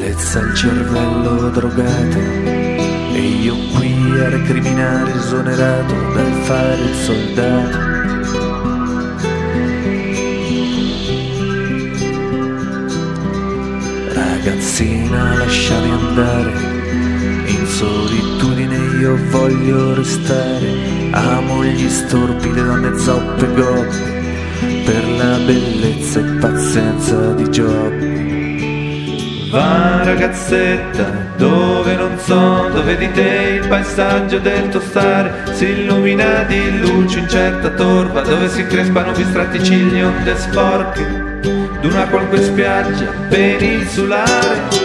bellezza il cervello drogato e io qui a recriminare esonerato dal fare il soldato. Ragazzina, lasciami andare, in solitudine io voglio restare, amo gli storpi, le donne zoppe gobe, per la bellezza e pazienza di Giobbe. Va ragazzetta, dove non so, dove di te il paesaggio del tuo stare si illumina di luce in certa torva, dove si crespano bistratti cigli onde sporche d'una qualche spiaggia peninsulare.